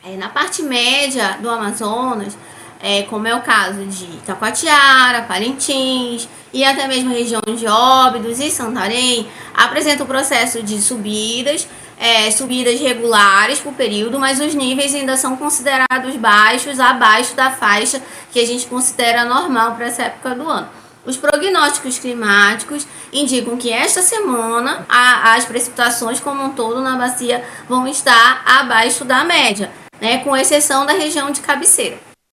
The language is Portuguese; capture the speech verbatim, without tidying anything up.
É, na parte média do Amazonas, é, como é o caso de Taquatiara, Parintins e até mesmo a região de Óbidos e Santarém, apresenta o processo de subidas, é, subidas regulares por período, mas os níveis ainda são considerados baixos, abaixo da faixa que a gente considera normal para essa época do ano. Os prognósticos climáticos indicam que esta semana a, as precipitações como um todo na bacia vão estar abaixo da média, né, com exceção da região de cabeceira.